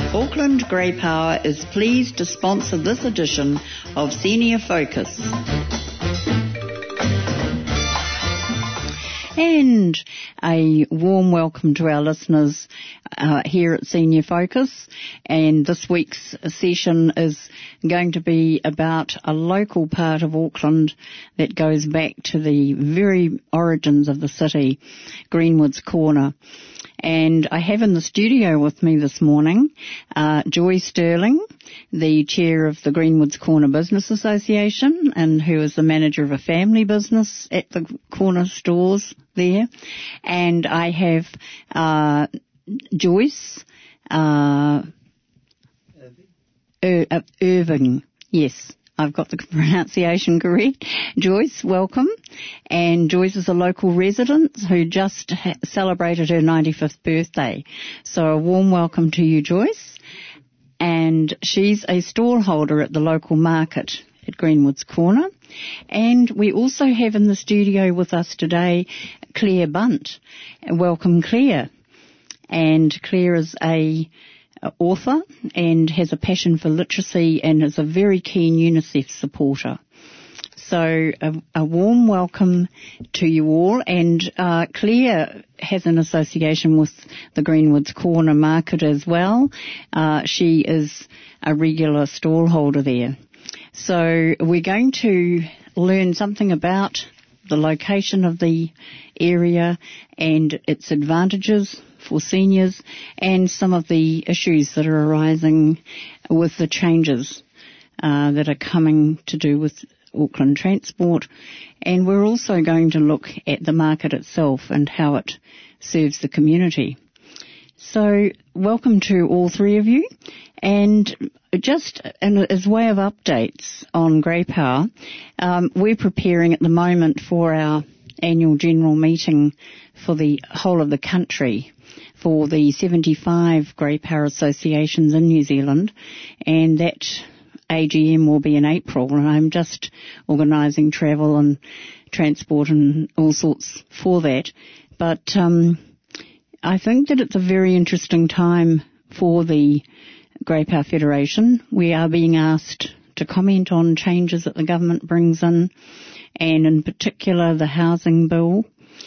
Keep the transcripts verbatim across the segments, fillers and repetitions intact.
Auckland Grey Power is pleased to sponsor this edition of Senior Focus. And a warm welcome to our listeners uh, here at Senior Focus. And this week's session is going to be about a local part of Auckland that goes back to the very origins of the city, Greenwood's Corner. And I have in the studio with me this morning uh, Joy Sterling, the chair of the Greenwood's Corner Business Association, and who is the manager of a family business at the corner stores there. And I have uh, Joyce uh, Ir- uh, Irving, yes. I've got the pronunciation correct. Joyce, welcome. And Joyce is a local resident who just ha- celebrated her ninety-fifth birthday. So a warm welcome to you, Joyce. And she's a stallholder at the local market at Greenwood's Corner. And we also have in the studio with us today Claire Bunt. Welcome, Claire. And Claire is a author and has a passion for literacy and is a very keen UNICEF supporter. So a, a warm welcome to you all. And uh, Claire has an association with the Greenwood's Corner Market as well. Uh, she is a regular stallholder there. So we're going to learn something about the location of the area and its advantages for seniors and some of the issues that are arising with the changes uh, that are coming to do with Auckland Transport. And we're also going to look at the market itself and how it serves the community. So welcome to all three of you. And just as way of updates on Grey Power, um, we're preparing at the moment for our annual general meeting for the whole of the country for the seventy-five Grey Power associations in New Zealand, and that A G M will be in April, and I'm just organising travel and transport and all sorts for that. But um, I think that it's a very interesting time for the Grey Power Federation. We are being asked to comment on changes that the government brings in, and in particular the housing bill,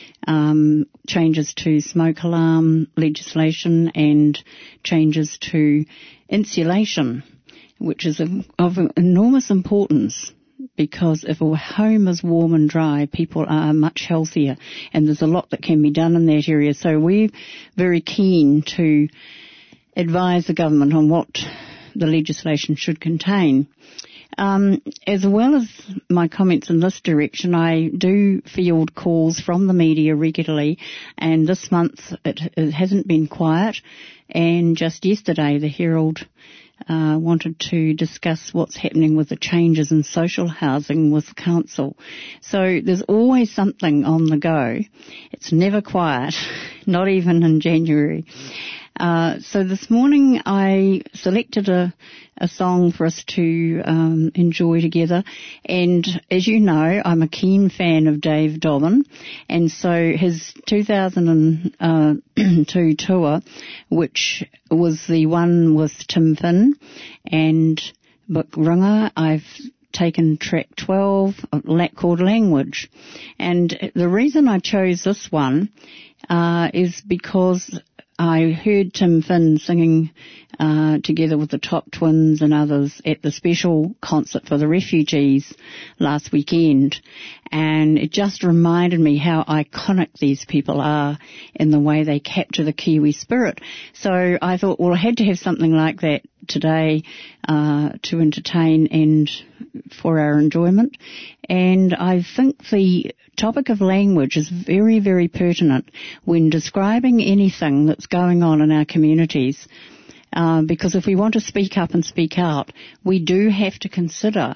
um, changes to smoke alarm legislation and changes to insulation, which is of, of enormous importance, because if a home is warm and dry, people are much healthier, and there's a lot that can be done in that area. So we're very keen to advise the government on what the legislation should contain. Um, as well as my comments in this direction, I do field calls from the media regularly, and this month it, it hasn't been quiet. And just yesterday, the Herald uh, wanted to discuss what's happening with the changes in social housing with the council. So there's always something on the go. It's never quiet, not even in January. Uh, so this morning I selected a, a song for us to um, enjoy together, and as you know, I'm a keen fan of Dave Dobbyn, and so his two thousand two tour, which was the one with Tim Finn and Buck Runga, I've taken track twelve called Language, and the reason I chose this one uh, is because I heard Tim Finn singing uh, together with the Top Twins and others at the special concert for the refugees last weekend, and it just reminded me how iconic these people are in the way they capture the Kiwi spirit. So I thought, well, I had to have something like that today uh, to entertain and for our enjoyment. And I think the topic of language is very, very pertinent when describing anything that's going on in our communities. Uh, because if we want to speak up and speak out, we do have to consider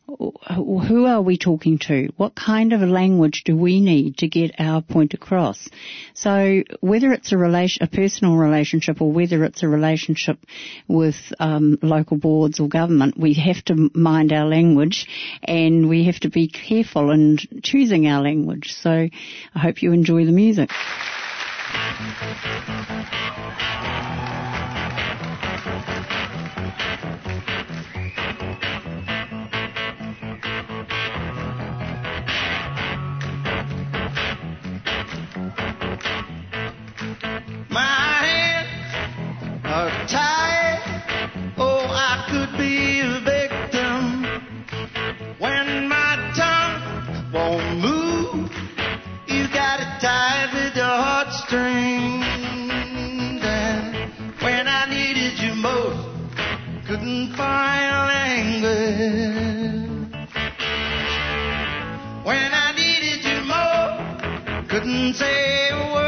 who are we talking to? What kind of a language do we need to get our point across? So whether it's a relation, a personal relationship, or whether it's a relationship with um, local boards or government, we have to mind our language, and we have to be careful in choosing our language. So I hope you enjoy the music. are tired, oh, I could be a victim. When my tongue won't move, you got it tied with your heartstrings. And when I needed you most, couldn't find language. When I needed you more, couldn't say a word.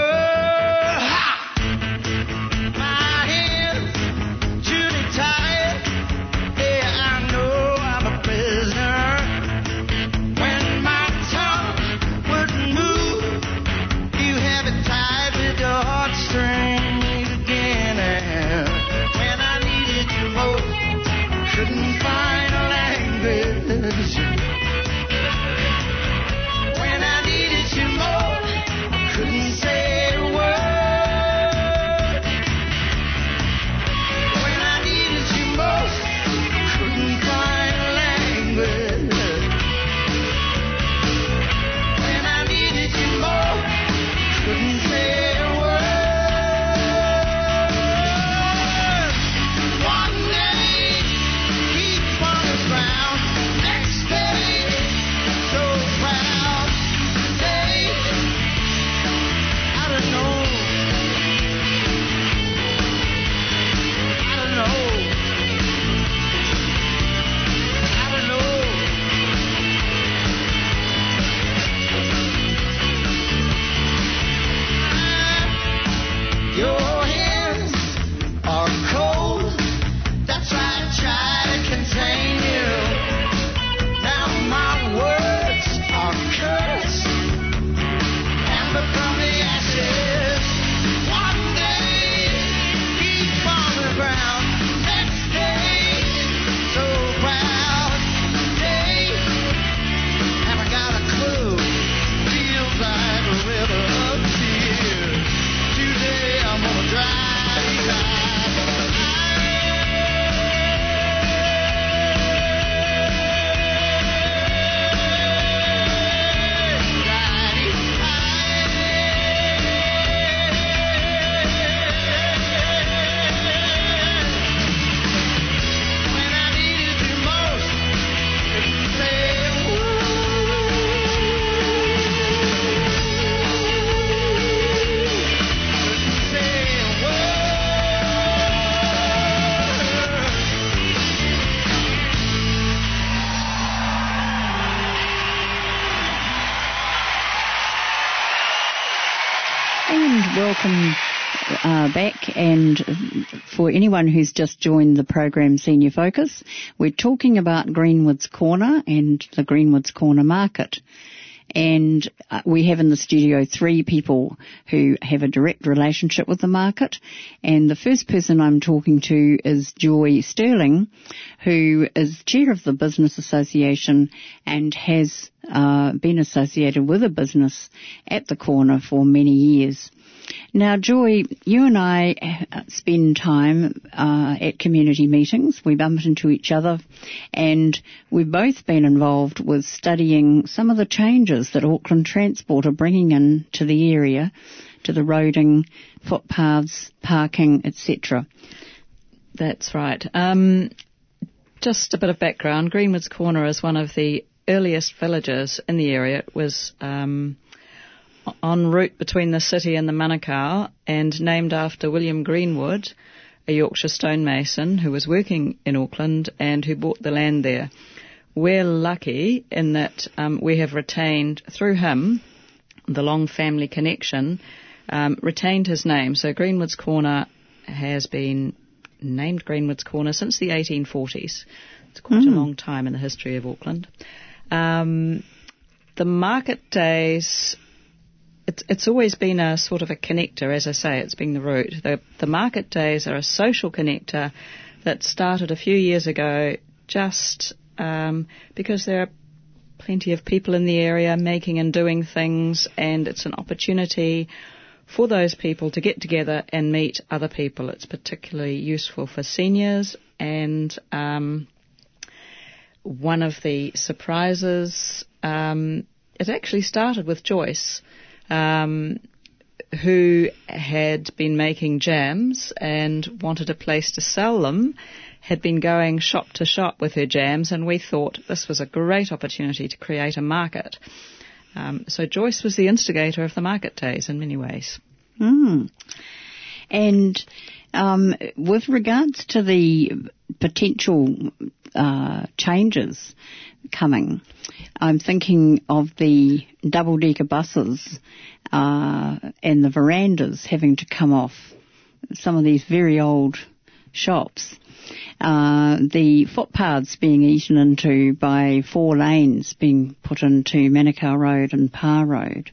Welcome uh, back, and for anyone who's just joined the program Senior Focus, we're talking about Greenwood's Corner and the Greenwood's Corner market. And uh, we have in the studio three people who have a direct relationship with the market. And the first person I'm talking to is Joy Sterling, who is chair of the Business Association and has uh, been associated with a business at the corner for many years. Now, Joy, you and I spend time uh, at community meetings. We bump into each other, and we've both been involved with studying some of the changes that Auckland Transport are bringing in to the area, to the roading, footpaths, parking, et cetera. That's right. Um, just a bit of background. Greenwood's Corner is one of the earliest villages in the area. It was Um, en route between the city and the Manukau, and named after William Greenwood, a Yorkshire stonemason who was working in Auckland and who bought the land there. We're lucky in that um, we have retained, through him, the long family connection, um, retained his name. So Greenwood's Corner has been named Greenwood's Corner since the eighteen forties. It's quite mm. a long time in the history of Auckland. Um, the market days... It's, it's always been a sort of a connector, as I say, it's been the root. The, the market days are a social connector that started a few years ago just um, because there are plenty of people in the area making and doing things, and it's an opportunity for those people to get together and meet other people. It's particularly useful for seniors, and um, one of the surprises, um, it actually started with Joyce. Um, who had been making jams and wanted a place to sell them, had been going shop to shop with her jams, and we thought this was a great opportunity to create a market. Um, so Joyce was the instigator of the market days in many ways. Mm. And um, with regards to the potential uh, changes coming, I'm thinking of the double-decker buses uh, and the verandas having to come off some of these very old shops. Uh, the footpaths being eaten into by four lanes being put into Manukau Road and Parr Road,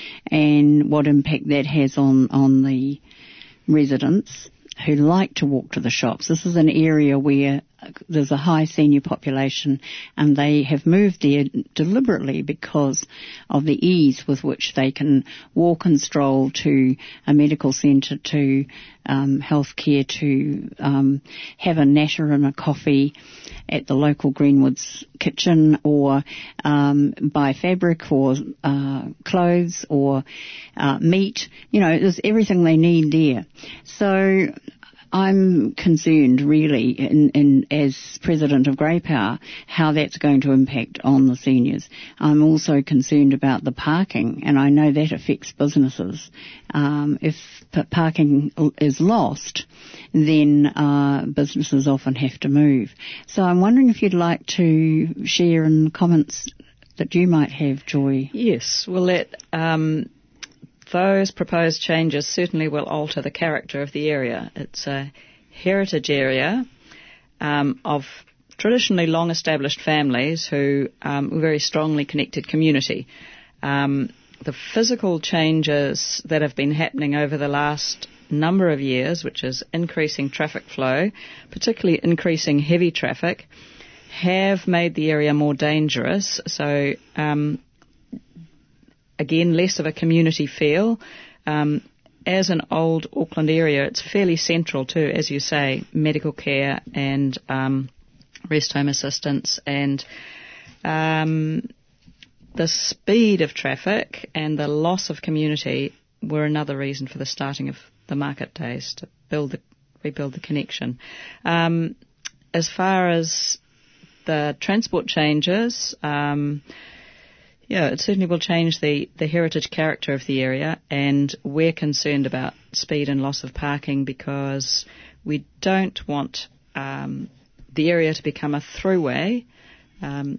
and what impact that has on, on the residents who like to walk to the shops. This is an area where there's a high senior population, and they have moved there deliberately because of the ease with which they can walk and stroll to a medical centre, to um, healthcare, to um, have a natter and a coffee at the local Greenwoods kitchen, or um, buy fabric or uh, clothes or uh, meat. You know, there's everything they need there. So I'm concerned, really, in, in, as president of Grey Power, how that's going to impact on the seniors. I'm also concerned about the parking, and I know that affects businesses. Um, if p- parking is lost, then uh, businesses often have to move. So I'm wondering if you'd like to share in comments that you might have, Joy. Yes, well, that um, those proposed changes certainly will alter the character of the area. It's a heritage area um, of traditionally long-established families who um, were very strongly connected community. Um, the physical changes that have been happening over the last number of years, which is increasing traffic flow, particularly increasing heavy traffic, have made the area more dangerous. So um, again, less of a community feel. Um, as an old Auckland area, it's fairly central to, as you say, medical care and um, rest home assistance, and um, the speed of traffic and the loss of community were another reason for the starting of the market days, to build the, rebuild the connection. Um, as far as the transport changes, um, Yeah, it certainly will change the, the heritage character of the area, and we're concerned about speed and loss of parking because we don't want um, the area to become a throughway. Um,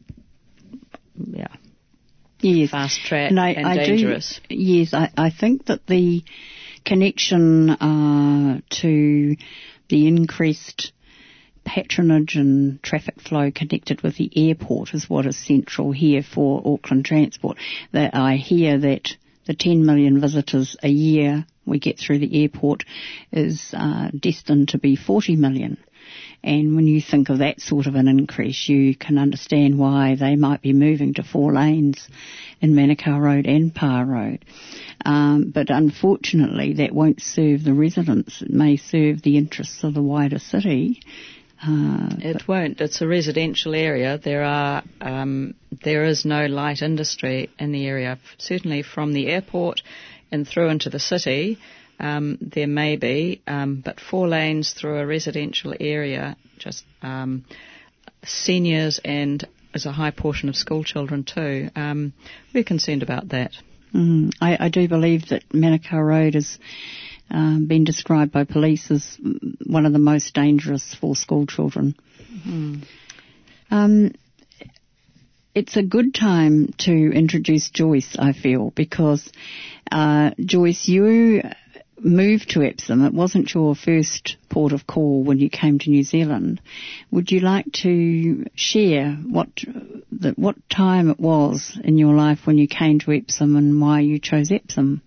yeah. Yes. Fast track and, I, and I dangerous. Do, yes, I, I think that the connection uh, to the increased patronage and traffic flow connected with the airport is what is central here for Auckland Transport. That I hear that the ten million visitors a year we get through the airport is uh, destined to be forty million. And when you think of that sort of an increase, you can understand why they might be moving to four lanes in Manukau Road and Parr Road. Um, but unfortunately, that won't serve the residents. It may serve the interests of the wider city. Uh, it won't. It's a residential area. There are um, there is no light industry in the area. Certainly from the airport and through into the city, um, there may be, um, but four lanes through a residential area, just um, seniors, and as a high portion of school children too. Um, we're concerned about that. Mm, I, I do believe that Manukau Road is Um, been described by police as one of the most dangerous for school children. Mm-hmm. Um, it's a good time to introduce Joyce, I feel, because uh, Joyce, you moved to Epsom. It wasn't your first port of call when you came to New Zealand. Would you like to share what the, what time it was in your life when you came to Epsom and why you chose Epsom?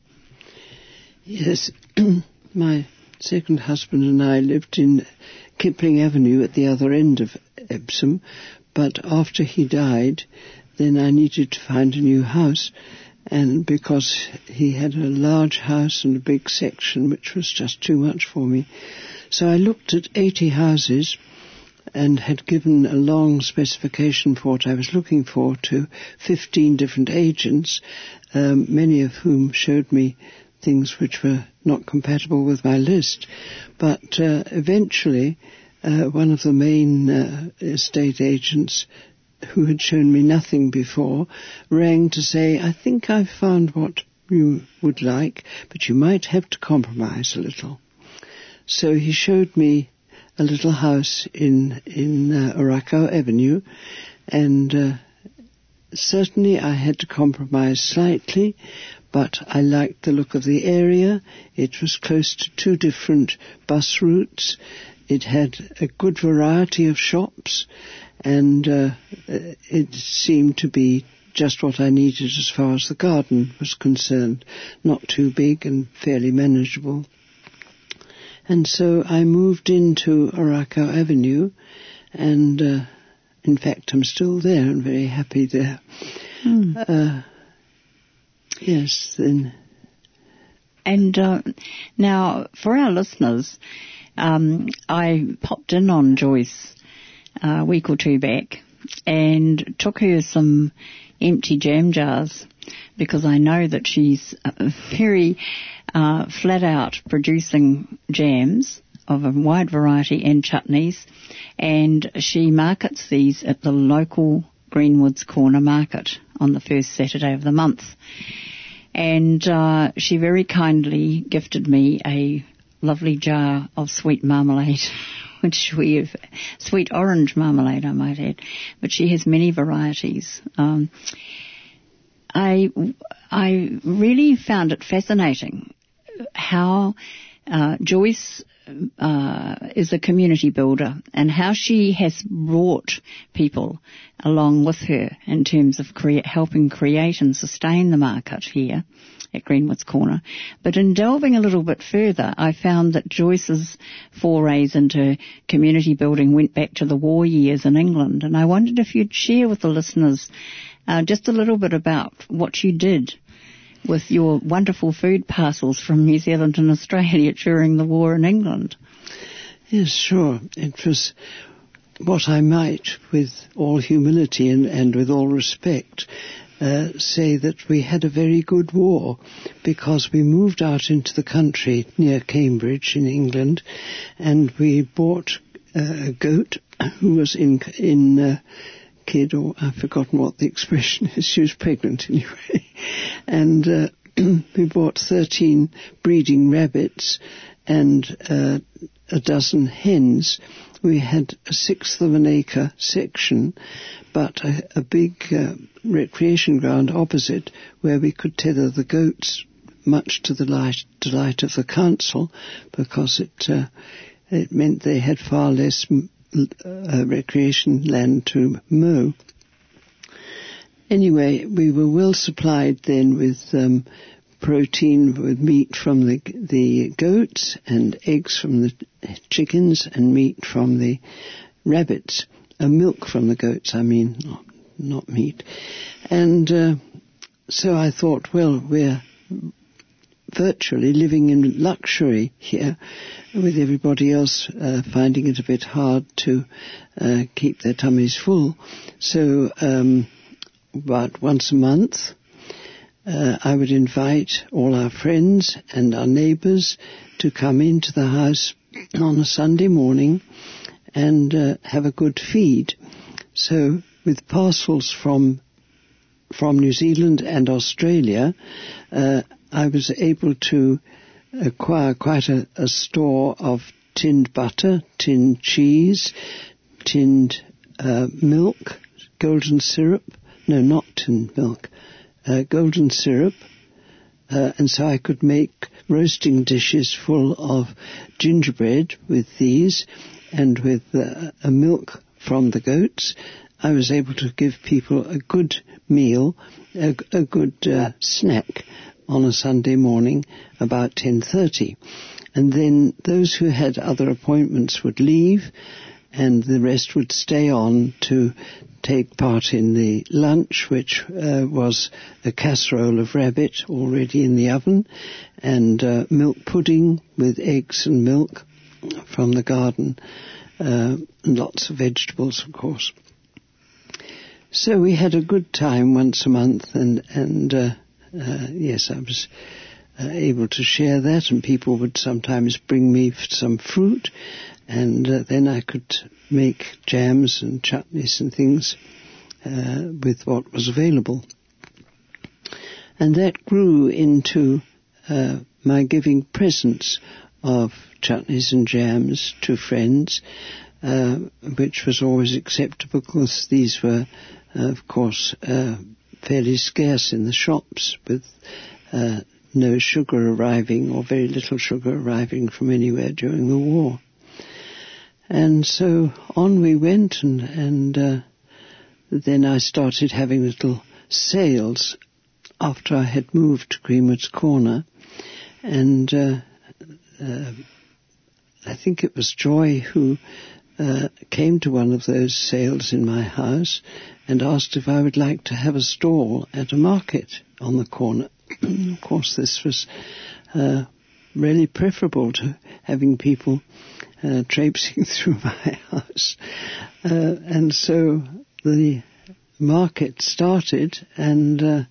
Yes, my second husband and I lived in Kipling Avenue at the other end of Epsom, but after he died, then I needed to find a new house, and because he had a large house and a big section, which was just too much for me. So I looked at eighty houses and had given a long specification for what I was looking for to fifteen different agents, um, many of whom showed me things which were not compatible with my list. But uh, eventually, uh, one of the main uh, estate agents, who had shown me nothing before, rang to say, I think I've found what you would like, but you might have to compromise a little. So he showed me a little house in, in uh, Orakau Avenue, and uh, certainly I had to compromise slightly, but I liked the look of the area. It was close to two different bus routes. It had a good variety of shops, and uh, it seemed to be just what I needed as far as the garden was concerned. Not too big and fairly manageable. And so I moved into Orakau Avenue, and uh, in fact I'm still there and very happy there. Mm. Uh, yes, then. And uh, now, for our listeners, um, I popped in on Joyce a week or two back and took her some empty jam jars, because I know that she's uh, very uh, flat out producing jams of a wide variety and chutneys, and she markets these at the local Greenwoods Corner Market on the first Saturday of the month. And uh, she very kindly gifted me a lovely jar of sweet marmalade, which we have, sweet orange marmalade, I might add, but she has many varieties. Um, I I really found it fascinating how uh, Joyce uh, is a community builder, and how she has brought people along with her in terms of crea- helping create and sustain the market here at Greenwoods Corner. But in delving a little bit further, I found that Joyce's forays into community building went back to the war years in England, and I wondered if you'd share with the listeners uh, just a little bit about what you did with your wonderful food parcels from New Zealand and Australia during the war in England. Yes, sure. It was what I might, with all humility and, and with all respect, uh, say that we had a very good war, because we moved out into the country near Cambridge in England, and we bought uh, a goat who was in in uh, kid, or I've forgotten what the expression is. She was pregnant anyway. And uh, we bought thirteen breeding rabbits and uh, a dozen hens. We had a sixth of an acre section, but a, a big uh, recreation ground opposite where we could tether the goats, much to the light, delight of the council, because it uh, it meant they had far less uh, recreation land to mow. Anyway, we were well supplied then with um, protein, with meat from the the goats and eggs from the chickens and meat from the rabbits, uh, milk from the goats, I mean, not, not meat. And uh, so I thought, well, we're virtually living in luxury here, with everybody else uh, finding it a bit hard to uh, keep their tummies full. So um, about once a month, uh, I would invite all our friends and our neighbours to come into the house on a Sunday morning and uh, have a good feed. So with parcels from from New Zealand and Australia, uh, I was able to acquire quite a, a store of tinned butter, tinned cheese, tinned uh, milk, golden syrup. No, not tinned milk, uh, golden syrup. Uh, and so I could make roasting dishes full of gingerbread with these, and with uh, a milk from the goats. I was able to give people a good meal, a, a good uh, snack on a Sunday morning about ten thirty. And then those who had other appointments would leave, and the rest would stay on to take part in the lunch, which uh, was a casserole of rabbit already in the oven, and uh, milk pudding with eggs and milk from the garden, uh, and lots of vegetables, of course. So we had a good time once a month, and, and uh, uh, yes, I was uh, able to share that, and people would sometimes bring me f- some fruit, and uh, then I could make jams and chutneys and things uh, with what was available. And that grew into uh, my giving presents of chutneys and jams to friends, uh, which was always acceptable because these were, uh, of course, uh, fairly scarce in the shops, with uh, no sugar arriving or very little sugar arriving from anywhere during the war. And so on we went, and, and uh, then I started having little sales after I had moved to Greenwood's Corner, and uh, uh, I think it was Joy who uh, came to one of those sales in my house and asked if I would like to have a stall at a market on the corner. Of course, this was uh, really preferable to having people uh, traipsing through my house. Uh, and so the market started, and uh,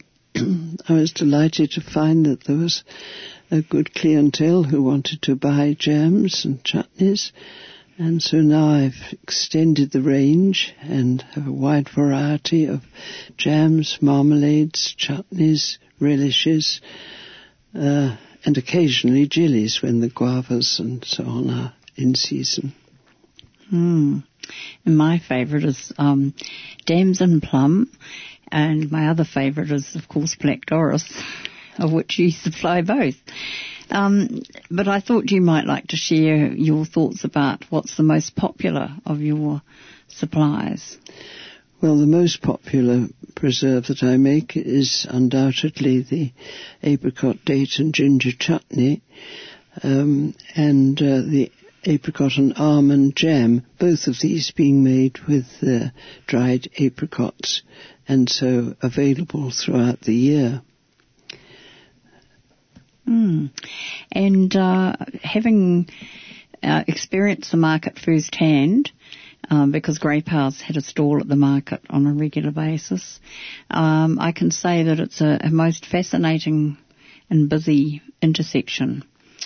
I was delighted to find that there was a good clientele who wanted to buy jams and chutneys, and so now I've extended the range and have a wide variety of jams, marmalades, chutneys, relishes, uh, and occasionally jellies when the guavas and so on are in season. Mm. And my favourite is um, damson plum, and my other favourite is, of course, Black Doris, of which you supply both. Um, but I thought you might like to share your thoughts about what's the most popular of your supplies. Well, the most popular preserve that I make is undoubtedly the apricot, date and ginger chutney, um, and uh, the apricot and almond jam, both of these being made with uh, dried apricots, and so available throughout the year. Mm. And uh, having uh, experienced the market firsthand, um, because Grape House had a stall at the market on a regular basis, um, I can say that it's a, a most fascinating and busy intersection.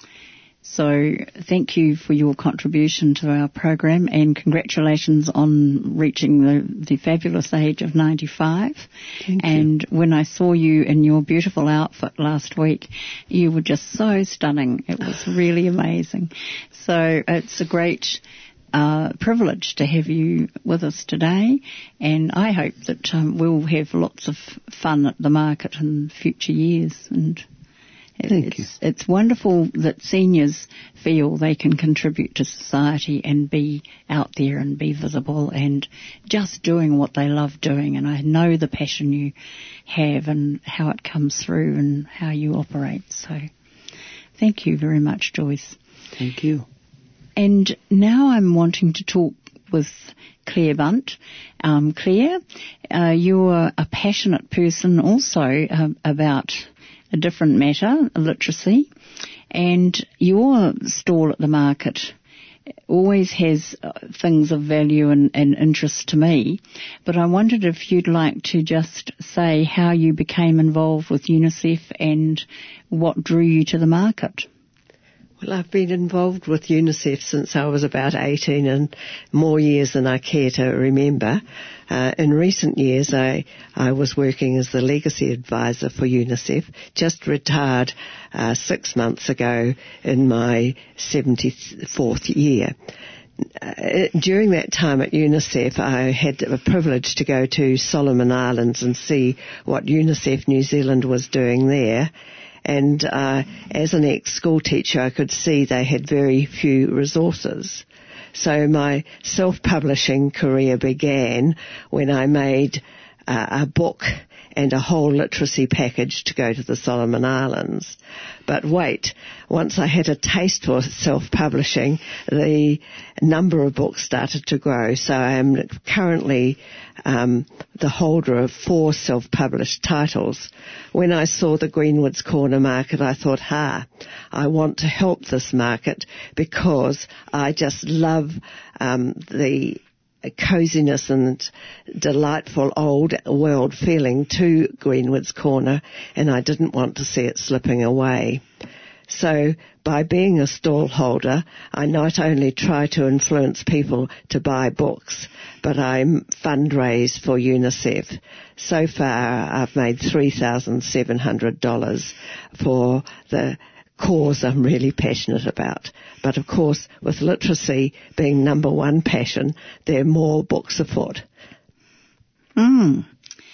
So thank you for your contribution to our program, and congratulations on reaching the, the fabulous age of ninety-five. Thank and you. When I saw you in your beautiful outfit last week, you were just so stunning. It was really amazing. So it's a great uh, privilege to have you with us today, and I hope that um, we'll have lots of fun at the market in future years. And Thank it's, you. It's wonderful that seniors feel they can contribute to society and be out there and be visible and just doing what they love doing. And I know the passion you have and how it comes through and how you operate. So thank you very much, Joyce. Thank you. And now I'm wanting to talk with Claire Bunt. Um, Claire, uh, you're a passionate person also uh, about a different matter, literacy, and your stall at the market always has uh, things of value and, and interest to me, but I wondered if you'd like to just say how you became involved with UNICEF and what drew you to the market. Well, I've been involved with UNICEF since I was about eighteen, and more years than I care to remember. Uh, in recent years, I, I was working as the legacy advisor for UNICEF, just retired uh, six months ago in my seventy-fourth year. Uh, during that time at UNICEF, I had the privilege to go to Solomon Islands and see what UNICEF New Zealand was doing there. And uh, as an ex-school teacher, I could see they had very few resources. So my self-publishing career began when I made uh, a book and a whole literacy package to go to the Solomon Islands. But wait, once I had a taste for self-publishing, the number of books started to grow. So I am currently um, the holder of four self-published titles. When I saw the Greenwood's Corner market, I thought, ha, I want to help this market because I just love um, the coziness and delightful old world feeling to Greenwood's Corner, and I didn't want to see it slipping away. So by being a stallholder, I not only try to influence people to buy books, but I fundraise for UNICEF. So far, I've made three thousand seven hundred dollars for the cause I'm really passionate about. But of course, with literacy being number one passion, there are more books afoot. Mm.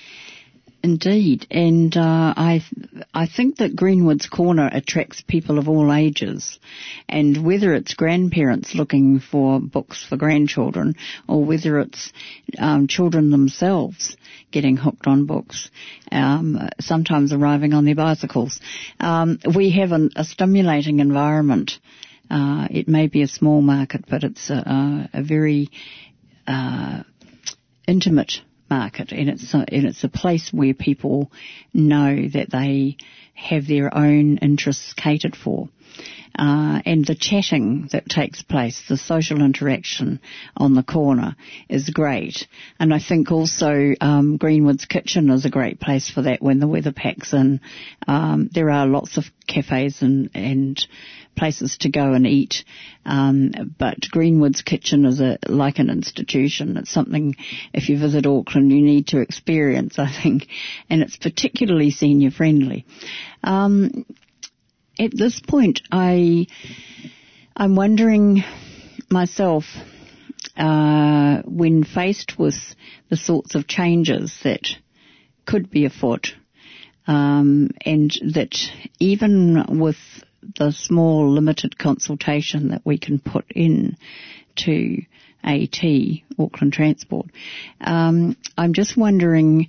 Indeed, and uh, I I think that Greenwood's Corner attracts people of all ages, and whether it's grandparents looking for books for grandchildren, or whether it's um, children themselves getting hooked on books, um, sometimes arriving on their bicycles, um, we have an, a stimulating environment. Uh, it may be a small market, but it's a, a very uh, intimate market, and it's a, and it's a place where people know that they have their own interests catered for. Uh, and the chatting that takes place, the social interaction on the corner is great. And I think also um, Greenwood's Kitchen is a great place for that when the weather packs in. Um, there are lots of cafes and, and places to go and eat, um, but Greenwood's Kitchen is a, like an institution. It's something, if you visit Auckland, you need to experience, I think, and it's particularly senior friendly. Um, At this point, I, I'm wondering myself, uh, when faced with the sorts of changes that could be afoot, um, and that even with the small limited consultation that we can put in to A T, Auckland Transport, um, I'm just wondering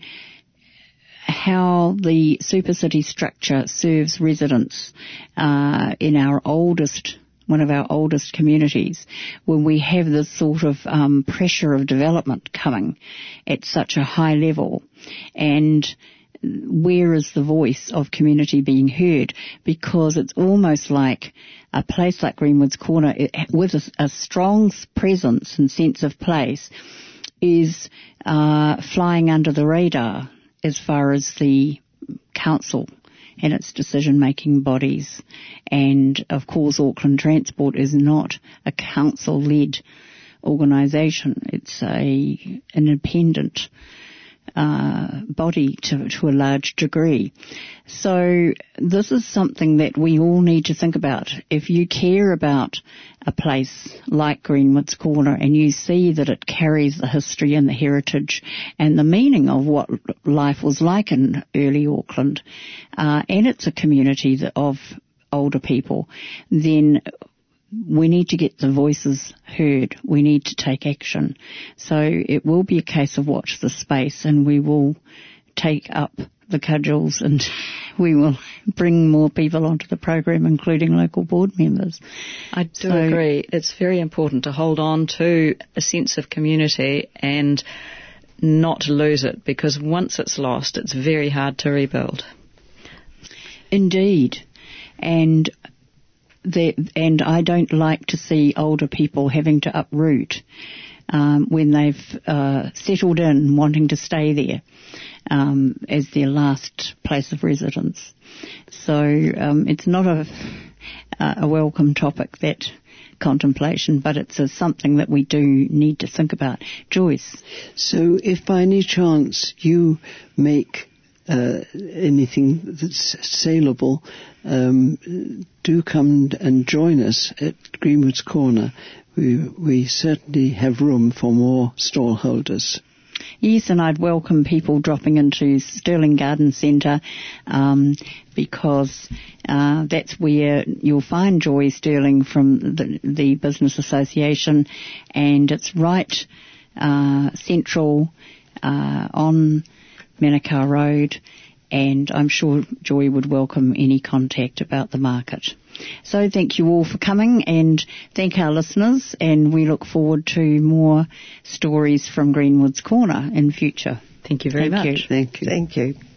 how the super city structure serves residents uh, in our oldest, one of our oldest communities, when we have this sort of um, pressure of development coming at such a high level, and where is the voice of community being heard? Because it's almost like a place like Greenwood's Corner, it, with a, a strong presence and sense of place, is uh, flying under the radar as far as the council and its decision-making bodies. And, of course, Auckland Transport is not a council-led organisation. It's a an independent uh, body to, to a large degree. So this is something that we all need to think about. If you care about a place like Greenwood's Corner and you see that it carries the history and the heritage and the meaning of what life was like in early Auckland, uh, and it's a community that, of older people, then we need to get the voices heard. We need to take action. So it will be a case of watch the space, and we will take up the cudgels and we will bring more people onto the program, including local board members. I do so, agree. It's very important to hold on to a sense of community and not lose it, because once it's lost, it's very hard to rebuild. Indeed. And The, and I don't like to see older people having to uproot um, when they've uh, settled in, wanting to stay there um, as their last place of residence. So um, it's not a, a welcome topic, that contemplation, but it's a, something that we do need to think about. Joyce? So if by any chance you make Uh, anything that's saleable, um, do come and join us at Greenwood's Corner. We, we certainly have room for more stall holders. Yes, and I'd welcome people dropping into Stirling Garden Centre, um, because uh, that's where you'll find Joy Stirling from the, the Business Association, and it's right uh, central uh, on Manukau Road, and I'm sure Joy would welcome any contact about the market. So thank you all for coming, and thank our listeners, and we look forward to more stories from Greenwood's Corner in future. Thank you very thank much. You. Thank you. Thank you.